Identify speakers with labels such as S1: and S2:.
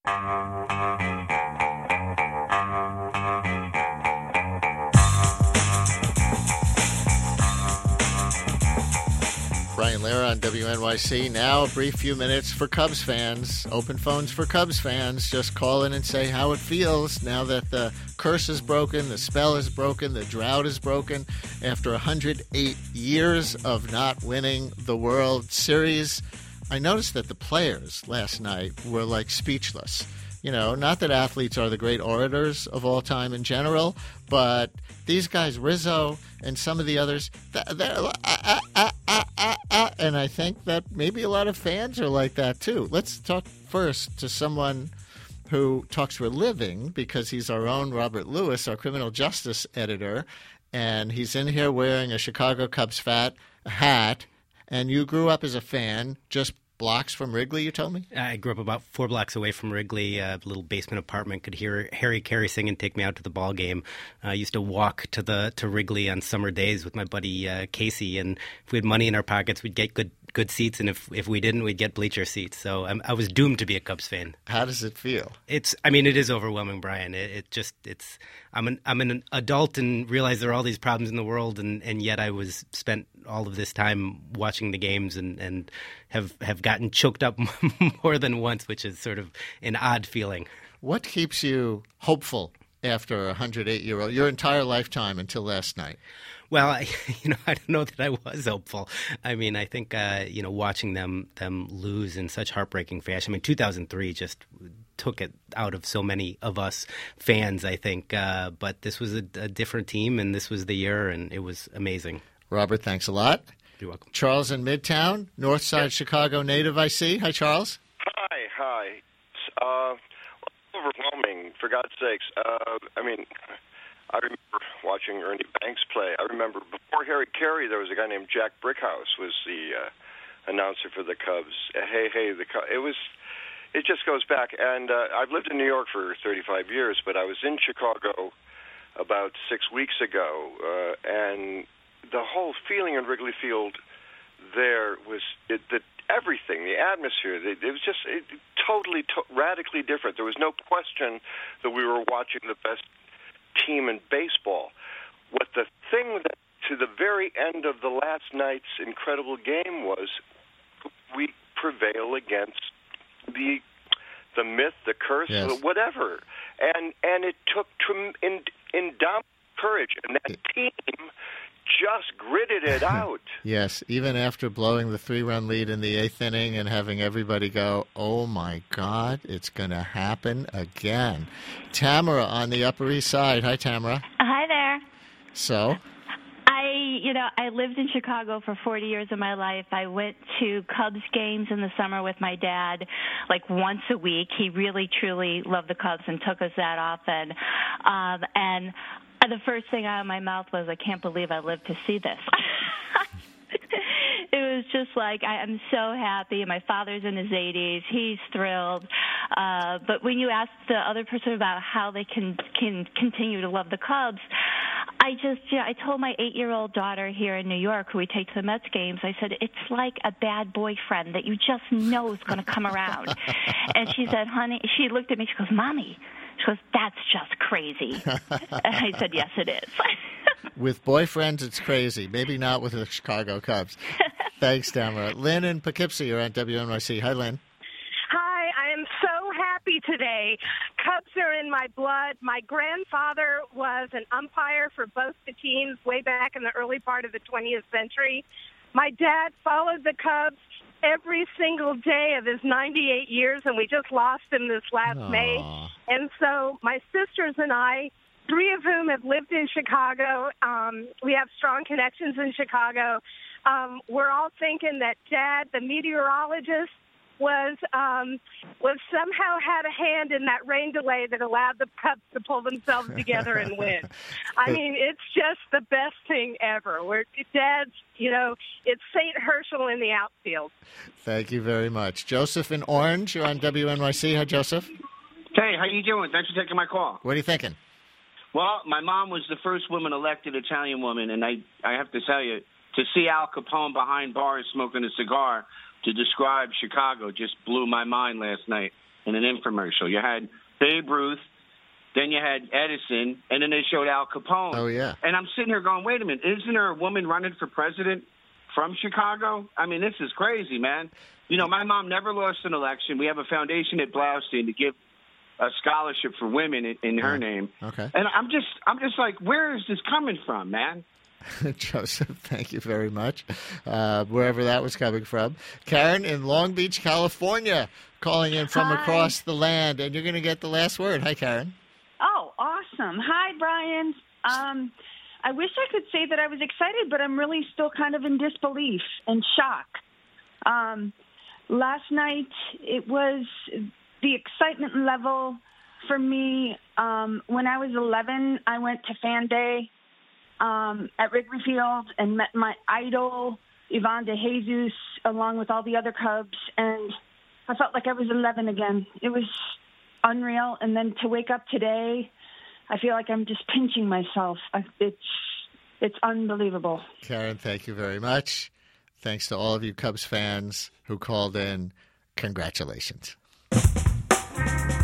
S1: Brian Lehrer on WNYC. Now a brief few minutes for Cubs fans. Open phones for Cubs fans. Just call in and say how it feels now that the curse is broken, the spell is broken, the drought is broken. After 108 years of not winning the World Series, I noticed that the players last night were like speechless. You know, not that athletes are the great orators of all time in general, but these guys, Rizzo and some of the others, they're and I think that maybe a lot of fans are like that too. Let's talk first to someone who talks for a living, because he's our own Robert Lewis, our criminal justice editor, and he's in here wearing a Chicago Cubs hat, and you grew up as a fan just blocks from Wrigley, you told me?
S2: I grew up about 4 blocks away from Wrigley, a little basement apartment. Could hear Harry Carey sing and take me out to the ball game. I used to walk to Wrigley on summer days with my buddy Casey, and if we had money in our pockets, we'd get good seats, and if we didn't, we'd get bleacher seats. So I was doomed to be a Cubs fan.
S1: How does it feel?
S2: It is overwhelming, Brian. I'm an adult and realize there are all these problems in the world, and yet I spent all of this time watching the games and have gotten choked up more than once, which is sort of an odd feeling.
S1: What keeps you hopeful after 108-year-old, your entire lifetime until last night?
S2: Well, I don't know that I was hopeful. I mean, I think, watching them lose in such heartbreaking fashion. I mean, 2003 just took it out of so many of us fans, I think. But this was a different team, and this was the year, and it was amazing. Robert, thanks a lot.
S1: You're welcome. Charles in Midtown, North Side Chicago native, I see. Hi, Charles.
S3: Hi. Overwhelming, for God's sakes. I remember watching Ernie Banks play. I remember before Harry Carey, there was a guy named Jack Brickhouse was the announcer for the Cubs. The Cubs. It just goes back. And I've lived in New York for 35 years, but I was in Chicago about 6 weeks ago, and the whole feeling in Wrigley Field there was everything, the atmosphere. It was just totally, radically different. There was no question that we were watching the best team in baseball. What the thing that, to the very end of the last night's incredible game was, we prevail against the myth, the curse,
S1: yes,
S3: whatever. And it took indomitable courage, and that team just gritted it out.
S1: Yes, even after blowing the 3-run lead in the 8th inning and having everybody go, oh my God, it's going to happen again. Tamara on the Upper East Side. Hi, Tamara.
S4: Hi there.
S1: So?
S4: I lived in Chicago for 40 years of my life. I went to Cubs games in the summer with my dad like once a week. He really, truly loved the Cubs and took us that often. And the first thing out of my mouth was, I can't believe I lived to see this. It was just like, I'm so happy. My father's in his 80s. He's thrilled. But when you ask the other person about how they can continue to love the Cubs, I told my 8-year-old daughter here in New York, who we take to the Mets games, I said, it's like a bad boyfriend that you just know is going to come around. And she said, honey, she looked at me, she goes, Mommy, she goes, that's just crazy. And I said, yes, it is.
S1: With boyfriends, it's crazy. Maybe not with the Chicago Cubs. Thanks, Tamara. Lynn in Poughkeepsie, you're on WNYC. Hi, Lynn.
S5: Hi, I am so happy today. Cubs are in my blood. My grandfather was an umpire for both the teams way back in the early part of the 20th century. My dad followed the Cubs every single day of his 98 years, and we just lost him this last May. And so my sisters and I, 3 of whom have lived in Chicago, we have strong connections in Chicago. We're all thinking that Dad, the meteorologist, was somehow had a hand in that rain delay that allowed the Cubs to pull themselves together and win. I mean, it's just the best thing ever. Dad's, it's St. Herschel in the outfield.
S1: Thank you very much. Joseph in Orange, you're on WNYC. Hi, Joseph.
S6: Hey, how you doing? Thanks for taking my call.
S1: What are you thinking?
S6: Well, my mom was the first woman elected Italian woman, and I have to tell you, to see Al Capone behind bars smoking a cigar to describe Chicago just blew my mind last night. in an infomercial. You had Babe Ruth, then you had Edison, and then they showed Al Capone.
S1: Oh, yeah.
S6: And I'm sitting here going, wait a minute, isn't there a woman running for president from Chicago? I mean, this is crazy, man. You know, my mom never lost an election. We have a foundation at Blaustein to give a scholarship for women in her name.
S1: Okay.
S6: And I'm just like, where is this coming from, man?
S1: Joseph, thank you very much, wherever that was coming from. Karen in Long Beach, California, calling in from across the land, and you're going to get the last word. Hi, Karen.
S7: Oh, awesome. Hi, Brian. I wish I could say that I was excited, but I'm really still kind of in disbelief and shock. Last night, it was the excitement level for me. When I was 11, I went to Fan Day at Wrigley Field and met my idol, Ivan DeJesus, along with all the other Cubs, and I felt like I was 11 again. It was unreal. And then to wake up today, I feel like I'm just pinching myself. It's unbelievable.
S1: Karen, thank you very much. Thanks to all of you Cubs fans who called in. Congratulations.